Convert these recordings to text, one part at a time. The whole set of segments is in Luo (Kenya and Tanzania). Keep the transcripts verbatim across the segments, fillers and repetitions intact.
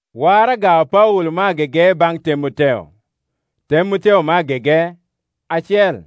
Waraga Paulo ma gege bang Timoteo. Timoteo ma gege achiel.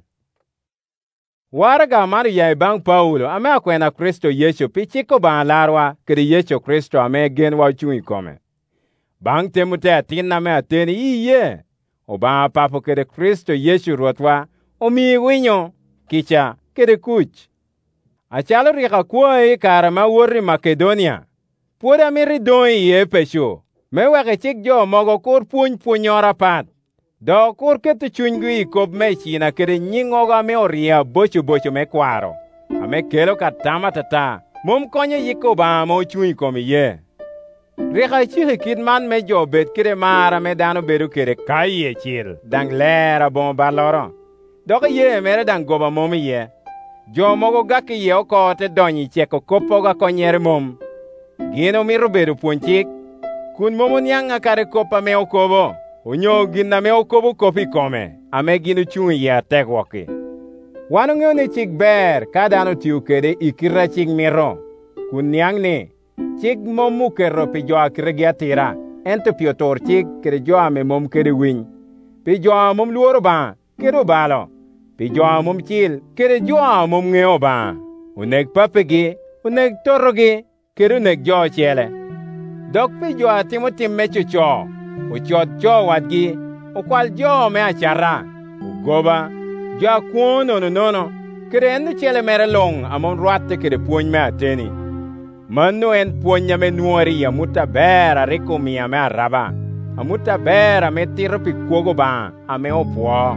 Waraga mar yai bang Paulo ame akwena Kristo Yesu pichiko bang larwa kede Yesu Kristo ame gen wa chui kome. Bang Timoteo tinna me ateni iye. Oba papo kede Kristo Yesu rotwa omi winyo kicha kede kuch. Achalo rika kuoi kara ma wori Makedonia. Puoda miri doi ye pesho. Me weke chik jo mogo kur puny punyora pat. Do kur ketu chunygi kop me china kede nyingoga me oria bocho bocho me kwaro. Ame kelo katama tata. Mum konye yiko ba mo chui komi ye. Rika chihi kidman me jo bet kede mara me dano beru kede kaye chil. Dang lera bon baloro. Doka ye mere dang goba momi ye. Jo mogo gaki ye oko te donyi cheko kopoga konyere mom. Gino miro beru punchik. Kun momo nyanga kare kopa me okobo. Unyo gina me okobo kopi kome. Ame gino chungi ya tekwoki. Wanu ngyo ni chik ber kadano tiu kede ikira chik miro. Kun nyang ni. Chik momu kero pi jo akira giatira. Ento piotor chik kede jo ame mom kede winy. Pi jo mom luoro ba. Kede balo. Pi jo mom chil. Kede jo mom ngeo ba. Unek papegi. Unek torogi. Kede unek jo chele. Dok pi jo atimo tim me chocho. Uchot jo wadgi. Ukwal jo me achara. Ugoba. Jo kuon ono nono. Kede endo chele mere long amon ruate kede puony me ateni. Manu en puonya me nuori ya muta bera riko mi ame araba. Amuta bera me tiro pi kuogo ba. Ame opuo.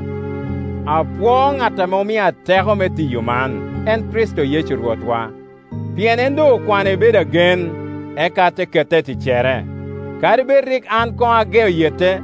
Apuo ngata mo mi ateko me ti yuman. En Kristo Yesu ruotwa. Pien endo kwane beda gen. Eka te kete ti chere. Kari be rik an ko ageo yete.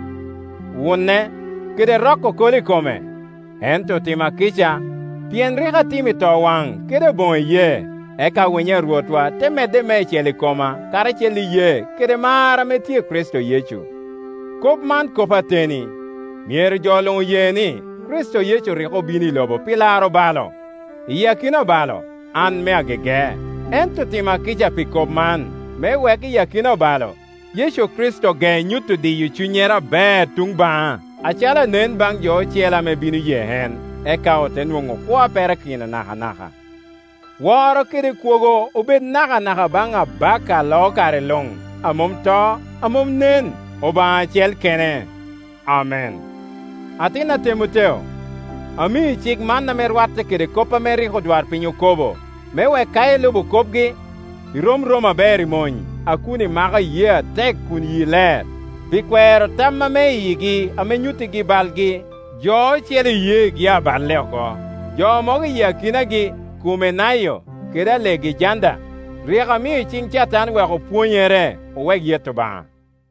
Wune. Kede roko koli kome. Ento tima kicha. Pien rika timi to wang. Kede bon ye. Eka wenye ruotwa. Te mede me cheli koma. Kare cheli ye. Kede mara me tie Kristo Yesu. Kop man kopa teni. Mier jolong ye ni. Kristo Yesu riko bini lobo. Pilaro balo. Iya kino balo. An me agege. Ento tima kicha pi kop man. Me weki yakino balo. Yesu Kristo ge nyutu di yu chunyera be tung ba. Achala nen bang jo chela me binu ye hen. Eka o tenwongo kwa pera kina naha naha. Waro kiri kuogo ubed naha naha banga baka lokare long. Amom to, amom nen. Oba chel kene. Amen. Atina Timoteo. Ami chik man na merwate kiri kopa meri hodwar pinyo kobo. Mewe kaye lubu kopgi. Rom Roma beri mony, akuni maga ye tek kun yi ler. Pikwero tamma me yigi, ame nyuti gi balgi, jo chele ye gi abal leoko. Jo mogi ye kinagi, kume nayo, keda legi janda. Riga mi ching chatan weko puonyere, uweg yeto ba.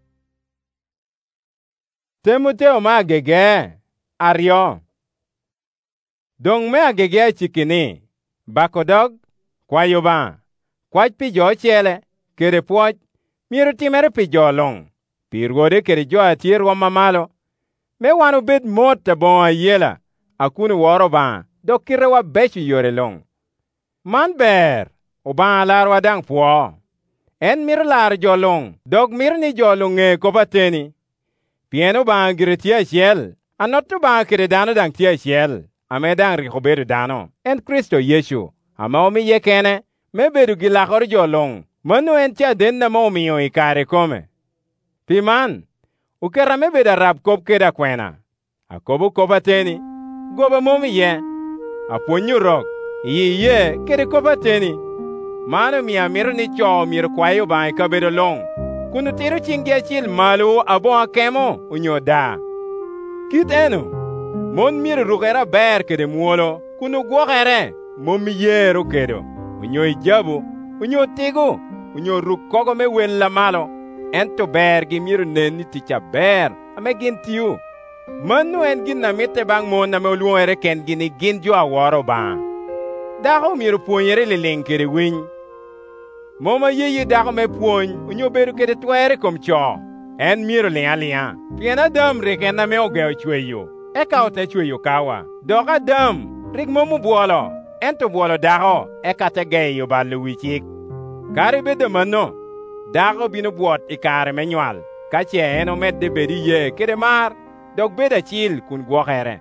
Timoteo ma gege, aryo. Dong me agege chikini, bakodog, kwayo ba. Kwach pi jo chele, kere puoch, miru timere pi jo long. Pi rwode kere jo atir wa mamalo. Me wanu bed mot ta bon ayela, akunu woro ba, do kire wa bechi yore long. Man ber, o ba alar wa dang puo. En mir lar jo long, dog mir ni jo long e kopa teni. Pieno ba gire tia shiel, anoto ba kere dano dang tia shiel. Ame dang rikoberu dano, en Kristo Yesu, ama omi ye kene. Me bedu gilakor jolong, manu en cha den na mo miyo ikare kome. Piman, ukera me beda rap kop keda kwena. Akobo kopa teni, goba momi ye. Aponyu rok, iye ye kede kopa teni. Manu miya miru ni cho miru kwayo bai ka bedo long. Kunu tiru chingia chil malu abo akemo unyo da. Kit enu, mon miru rukera ber kede muolo, kunu gwokere, momi ye rukedo. Unyo ijabu, unyo tigo, unyo rukogo me wen la malo. Ento ber gi miru neni ticha ber, ame gin tiu. Manu en gin na mite bang mon na me uluere ken gini gin jo awaro bang. Dako miru puonyere liling kere winy. Moma yeye dako me puony, unyo beru kede tuere kom cho. En miru lia lia. Piena dam rik en na me ogeo chweyo. Eka ote chweyo kawa. Doka dam, rik momu buolo. Ento buolo dako, eka te geyo balu wichik. Kari bede mano, dako bino buot ikare me nyual. ka che en omedde bedi ye kede mar dok bed achil kun gwokere.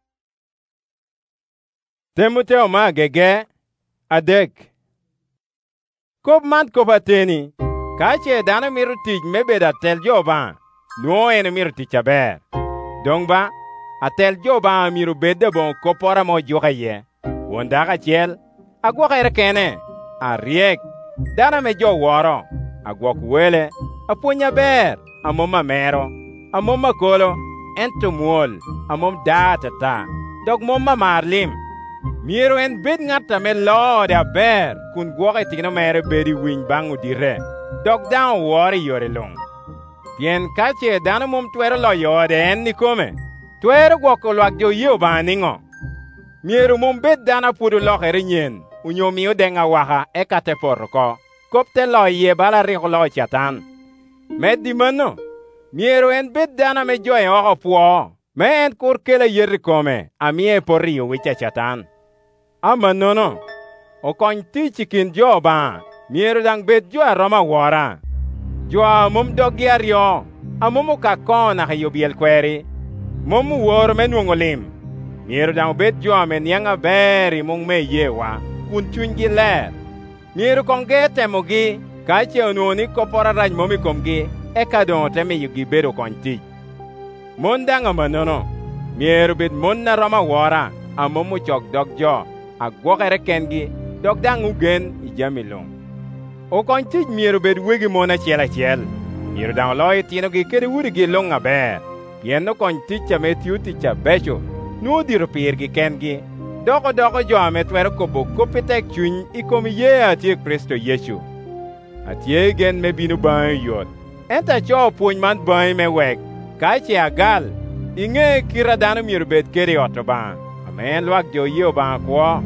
Timoteo ma gege adek. Kop man kop ateni, ka che dano miru tich me bed atel jo ba, nuo en miru tich aber. Dong ba, atel jo ba miru bedde bon kopora mo joka ye. Wondaka chiel, agwokere kene, ariek, dana me jo woro, agwok wele, apunya ber, amom mamero, amom makolo, ento muol, amom datata, dok mom mamarlim. Miero en bed ngata me lode aber, kun gwoke tino mere bedi winy bangu dire, dok dan wori yore long. Pien kache dana mom twero lo yode en nikome, twero gwoko lwak jo yeo ba ningo. Miero mom bed dana pudu lokere nyen, unyo miyo denga waka ekate porko, kopte lo ye bala riko lo chatan. Med di mano, miero en bed dana me joe oko puo, me en kur kele yeri kome, amie porrio wicha chatan. Ama nono, o kony tichi kin jo ba, miero dang bed jo aroma wara. Jo mom dogi ario, amom ukakona kayo biel kweri, mom wor menuongo lim. Miero dang bed jo men yanga beri mong me yewa, kun chungi ler. Miero konge temogi, kache onuoni kopora raj momi komgi, eka don teme yugi bedo konti. Mon dang ama nono, miero bed mon na roma wara, amom uchok dog jo, agwokere kengi, dog dang ugen ijamilong. O konti miero bed wegi mona chiela chiel. Miero dang loy tino gi kere wuri gi long aber. Pieno konti chame tiuti cha becho. Nuo diro pirgi kengi. Doko doko jo ame twero kobo kopitek chuny ikomi ye atie Kristo Yesu. Atie gen me binu bae yot. Enta cho puny man bae me wek. Kache agal. Inge kira dano miero bed kere otoba. Amen lwak jo yeo ba kwa.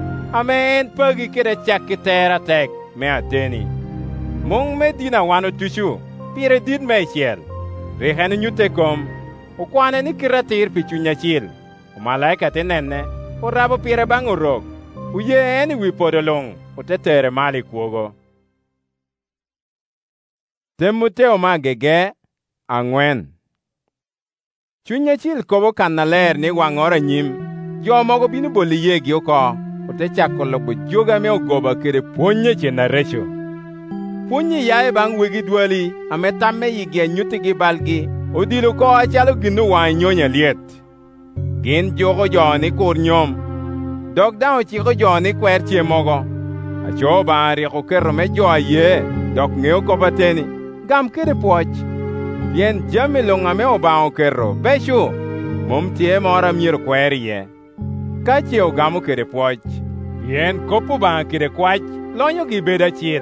Amen pagi kere chakitera tek. Me ateni. Mong me dina wano tushu. Pire dit me chiel. Rehane nyute kom. Ukwane ni kiratir pichunya chil. Umalaika tenenne. Urabo pire bang urok. Uye eni wipodolong. Utetere mali kuogo. Timoteo ma gege angwen. Chunya chil kobo kanaler ni wangora nyim. Jo mogo binu boli yegi oko. Ute chakolo bujoga me ogoba kere ponye chena resho. Ponye yae bang wegi dwali, ametame yigi nyuti gi balgi, odilo ko achalo ginu wanyonya liet. Gin jogo joni kur nyom. Dog dao chiko joni kwer chie mogo. Acho bari ko kero me jo aye, dok ngeo kobateni, gam kere poch. Bien jamilonga me obao kero, beshu, mum tie mora mir kwer ye. Kache o gamu kere poch, yen kopu ba kere kwach, lonyo gi beda chil.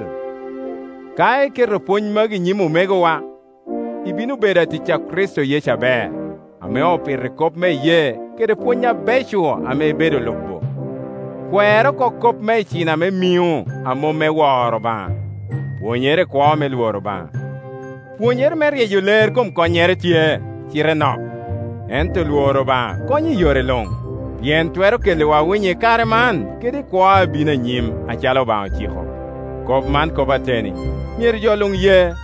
Kae kere pony magi nyimu mego wa, ibinu beda ticha Kristo Yesu be, ame o pire kop me ye, kere ponya beshu ame bedo lukbo. Kwero ko kop me china me miu, amo me woro ba, ponyere kwa me luoro ba. Ponyere me riejo ler kom konyere tie, chire nok, ento luoro ba, konyi yore long. Yen twero kele wa winye kare man, kede kwa bina nyim, achalo ba chiko. Kop man kobateni, mier jolung ye.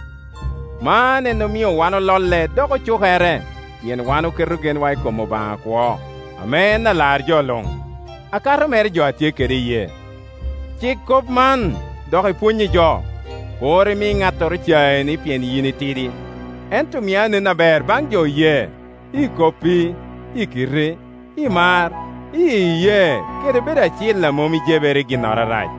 Man eno miyo wano lolle, doko chukere, yen wano kerugen wai komo ba kwa. Amen na lar jolung. Akaro mere jo atie kere ye. Chik kop man, doko punyi jo. Kore mi ngator chae ni pien yini tidi. Ento miyane na ber bang jo ye. I kopi, i kire, i mar, iye, kere beda chila momi jebere ginora raj.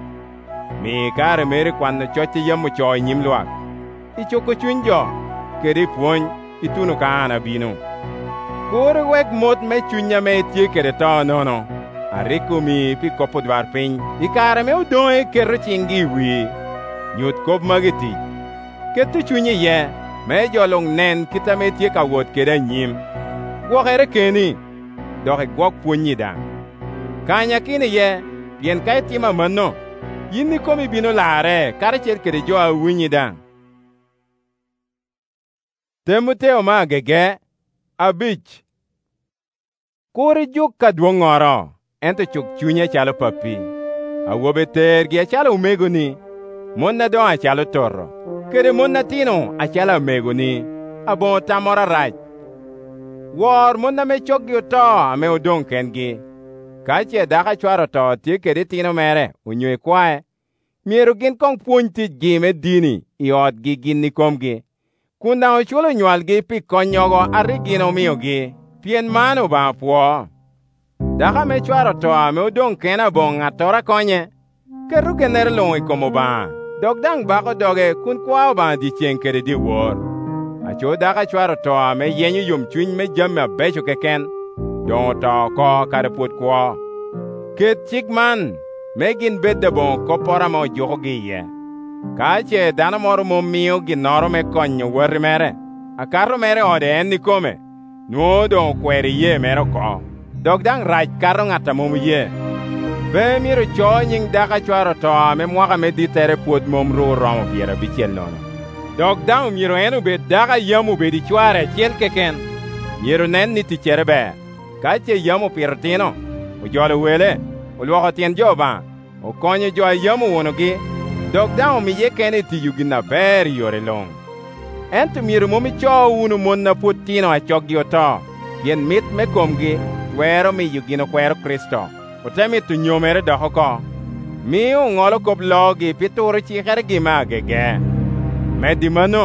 Mi kare mere kwando choche yamu choy nyim luak. I choko chunjo, kere puony, itunu kaana binu. Kore wek mot me chunya me tie kere to nono. Ariko mi pi kopo dwar piny, i kare me udoe kere chingi wi. Nyut kop magiti. Ketu chunye ye, me jolong nen kita me tie ka wot kere nyim. Gwokere keni. Doke gwok puonyi da. Kanya kini ye, pien kai tima mano, yini komi bino lare, karachel kere jo awinyi da. Timoteo ma gege, abich. Kore juk ka duongoro, ento chuk chunya chalo papi. Awobe tergi achalo umego ni, monna don achalo torro. Kere monna tino achalo umego ni, abon tamora raj. Wor mon na me chokgi to ame odong kengi. Ka che daka chwaro to ti kedi tino mere unywe kwae. Miero gin kong puony tij gi me dini i ot gi gin ni komgi. Kunda ochulo nywal gi pi konyogo ari gin omiyogi. Pien mano ba puo. Daka me chwaro to ame odong kena bong atora konye. Keru kener long i komo ba. Dog dang bako doge kun kwao ba di cheng kedi di wor. Acho daka chwaro to ame yenyu yum chuny me jamme becho keken. Dongo to ko kare put kwa. Ket chik man. Megin bedde bon kopora mo joko gi ye. Ka che dana moro mo miyo gi noro me konyo wori mere. Akaro mere ode en ni kome. Nuo don kweri ye mero ko. Dog dang raj karo ngata mo ye. Be miro cho nying daka chwaro to me mwaka me di tere puot mom ru romo piera bichel nono. Dog dang miro enu be daka yamu be di chware chel keken. Miro nen ni ti chere be. Ka che yamu pirtino. Ujole wele. Ulwako tien jo ba. O konyo jo yamu wonogi. Dog down mi ye kene ti yugi na beri yore long. Ento miru mumi cho unu mon na putino a chok yo to. Yen mit me komgi. Wero mi yugi no kwero Kristo. O temi tu nyomere doho ko. Mi u ngolo kop logi pituro chikere gima gege. Me di mano.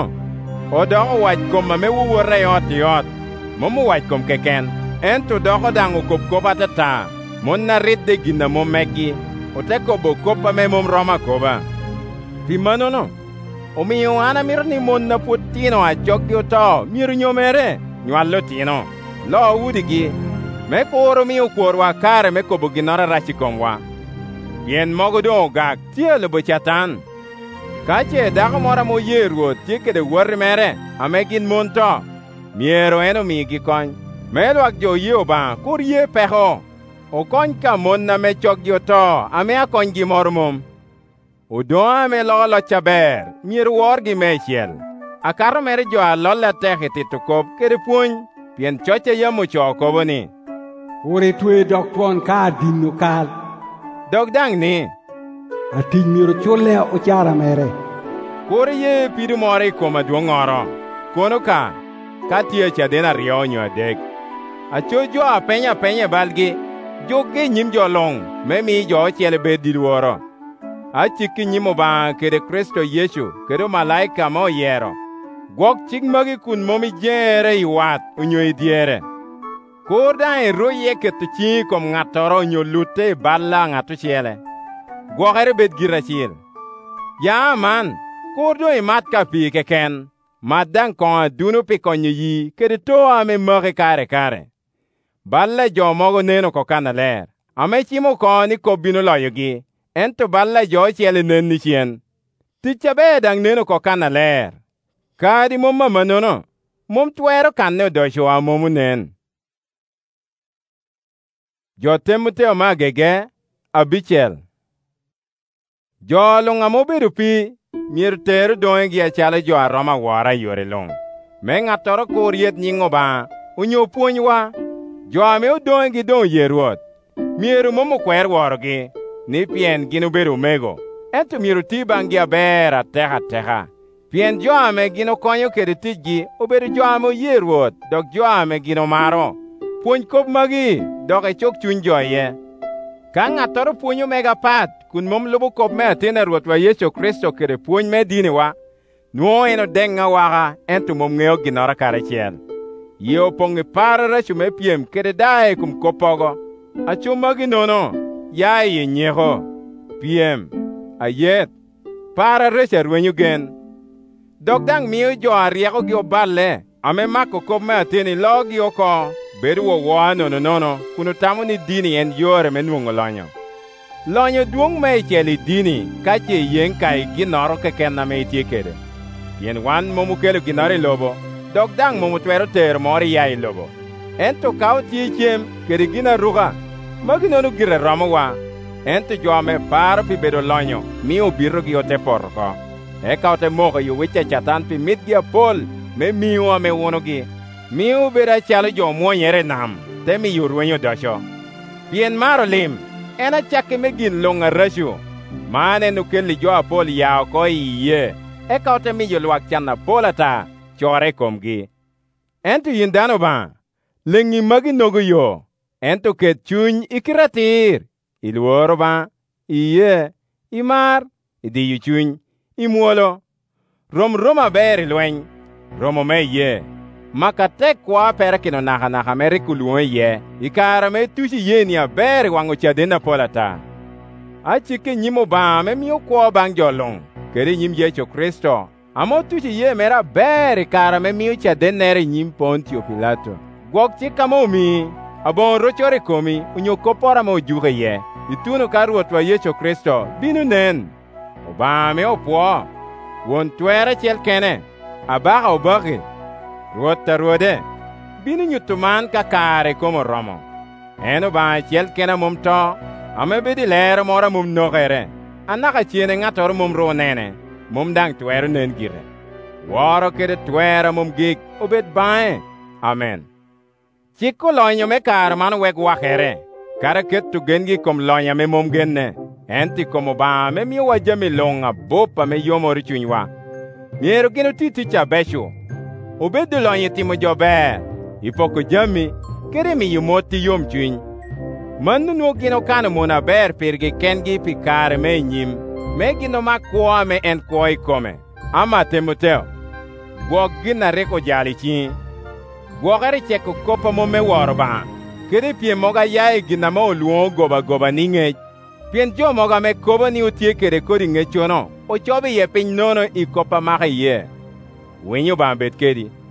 O doho waj kom ma me wuwore yot yot. Momu waj kom keken. Ento doho dangu kop kop atata. Mon na ridde gina mo megi. O te kobo kopa me mom roma koba. Pi mano no. O miyo ana mir ni mon na putino a jogyo to. Miru nyomere. Nywallo tino. Lo udigi. Me koro miyo korwa kare me kobo ginara rachi komwa. Yen mogo do gag. Tielo bochatan. Kache daka mora mo yeruo. Tike de worri mere. Amegin mon to. Miero eno migi kony. Melo ak jo yeo ba. Kur ye peho. O kony ka mon na me chok yo to, ame a kony gi mormum. O do ame lolo chaber, mir wor gi me chiel. A karo mere jo a lola teke titu kop kere puony, pien choche yamu cho kobo ni. Ure tue dok tuon ka dino kal. Dog dang ni. A ting miro chule o chara mere. Kore ye pidu more koma duong oro. Kono ka, ka tiye chadena rionyo adek. A cho jo a penya penya balgi. Joge nyim jo long, me mi jo chele be diluoro. A chiki nyimo ba kede Kristo Yesu, kede malaika mo yero. Gwok chik magi kun momi jere i wat, unyo i diere. Korda e ro ye ketu chi kom ngatoro unyo lute balla ngatu chele. Gwok ere bet girachil. Ya man, kordo i mat ka pi keken. Madan kon dunu pi konyo yi, kede to ame moke kare kare. Balla jo mogo neno ko kana ler. Ame chimo ko ni ko bino loyogi. Ento balla jo chele nen ni chien. Ticha bedang neno ko kana ler. Kadi mom mama nono. Mom tuero kanne do shwa momu nen. Jo Timoteo magege abichel. Jo longa mobedu pi. Mir teru doengi a chale jo a Roma wara yore long. Menga toro koriet nyingo ba. Unyo puonywa. Jo ame udongi don yeruot. Miru momo kwer worogi. Ni pien ginu beru mego. Ento miru tibangi abera teha teha. Pien jo ame gino konyo kede tijgi. Uberu jo ame yeruot. Dok jo ame gino maro. Puony kop magi. Dok e chok chun jo ye. Kang atoro puonyo mega pat. Kun mom lubu kop me atena ruot wa Yesu Kristo kede puony me dini wa. Nuo eno denga waka. Ento mom ngeo ginora kare chiel. Yo pongi parara chume piem kede dae kum kopogo. Achumagi nono. Ya ye nyeho. Piem. Ayet. Parara charwenyu gen. Dogdang miyo jo ariako gi oballe. Ame mako kop me ateni logi oko. Bedu wo wa nono nono. Kuno tamu ni dini en yore menungo lonyo. Lonyo duong me cheli dini. Kache yen kai ginoro keken na me itie kede. Yen wan momukelo ginori lobo. Dog dang mo mutwero ter mori yai lobo. Ento kao tie chem kere gina ruga. Maginono gire romo wa. Ento jo ame paro pi bedo lonyo. Mi ubiro gi ote porko. Eka ote moka yu wiche chatan pi mit gi apol. Me miu ame wono gi. Miu beda chalo jo muonyere nam. Te mi yurwenyo dosho. Pien maro lim. Ena chake me gin longa rashu. Mane nukeli jo apol yao ko iye. Eka ote mi yu luak chana polata. Chore komgi. Ento yin dano ba, lengi magi nogo yo, ento ket chuny ikiratir, iluoro ba, iye, imar, idiyo chuny, imuolo, rom roma ber ilweny, romo me ye, maka tek kwa pere kino naka naka mere kuluwe ye, ikara me tushi ye ni aber wango chadena polata. Achike nyimo ba me miyo kwa bang jolong, kere nyim Yesu Kristo, amo tushi ye mera ber ikara me miyo chadenere nyim Pontio Pilato. Gwok chika mo mi, abon rochore komi, unyo kopora mo juge ye, ituno karuotwa Yesu Kristo, binu nen, oba me opwo, won twere chel kene, abaga obagi, ruota ruode, binu nyutuman kakare komo romo. Eno ba chel kene mum to, ame bedi lere mora mum nogere, anaka chiene ngator mum ro nene, mum dang twere nen gire. Waro kede twere mum gig, obed bae. Amen. Chiko lonyo me kar man weg wakere, kara ket tu gengi kom lonya me mum genne, enti komo ba me mi wajami longa bopa me yomo richunywa. Miero gino titi cha besho, obedo lonye timo jober, ipoko jami, kere mi yumoti yom chuny. Manu no gino kano mona ber pirgi kengi pikare me nyim, me gino makwa me en koi kome. Ama Timoteo, gwok gina reko jali chi, gwokari cheko kopa mo me waro ba, kere pie moga yae gina mo luo goba goba ninge, pien jo moga me koba ni utie kere kodi nge chono, o chobe ye piny nono i kopa maka ye. Winyo ba bet kedi.